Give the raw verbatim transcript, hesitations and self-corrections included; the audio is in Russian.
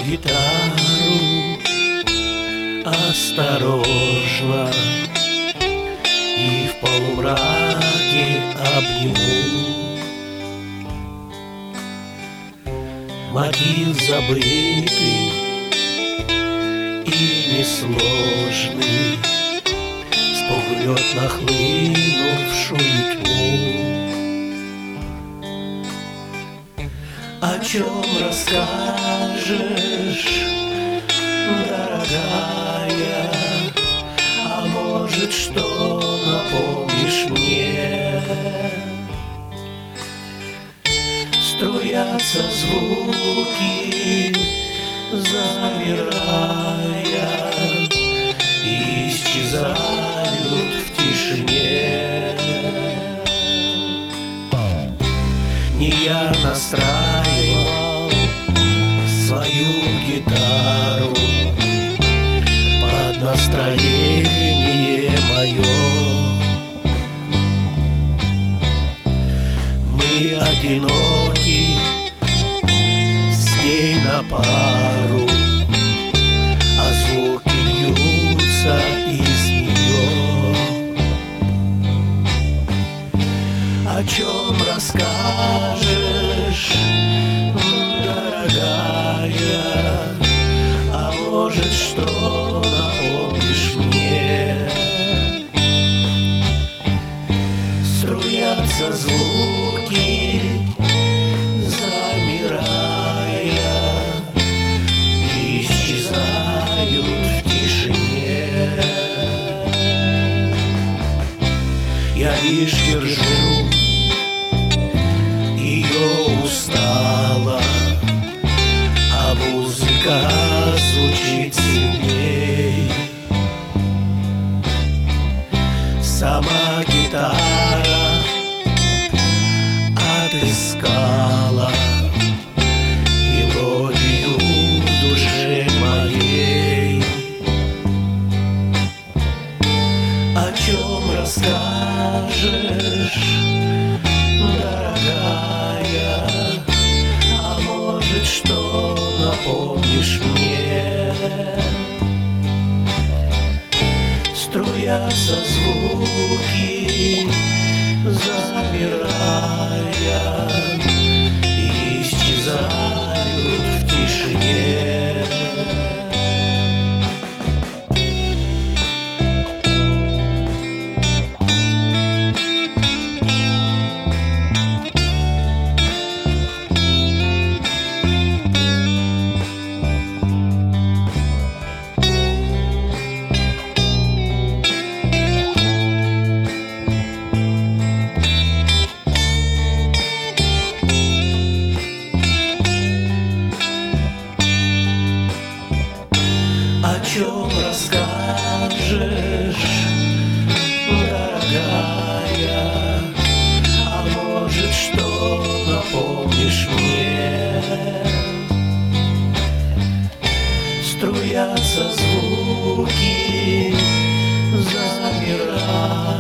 гитару осторожно и в полумраке обниму. Мотив забытый и несложный спугнет нахлынувшую тьму. О чем расскажешь, дорогая? А может, что напомнишь мне? Струятся звуки, замирая, и исчезают в тишине. Не я настраивал свою гитару под настроение мое. Мы одиноки с ней на пару, а звуки льются из нее. О чем расскажешь, дорогая? А может, что напомнишь мне? Струятся звуки, замирая, и исчезают в тишине. Я лишь держу ее устала, а музыка звучит сильней. Сама гитара отыскала мелодию в душе моей. О чем расскажешь, дорогая? А может, что напомнишь мне? Струятся звуки, замирая, и исчезают в тишине. О чем расскажешь, дорогая? А может, что напомнишь мне? Струятся звуки, замирая,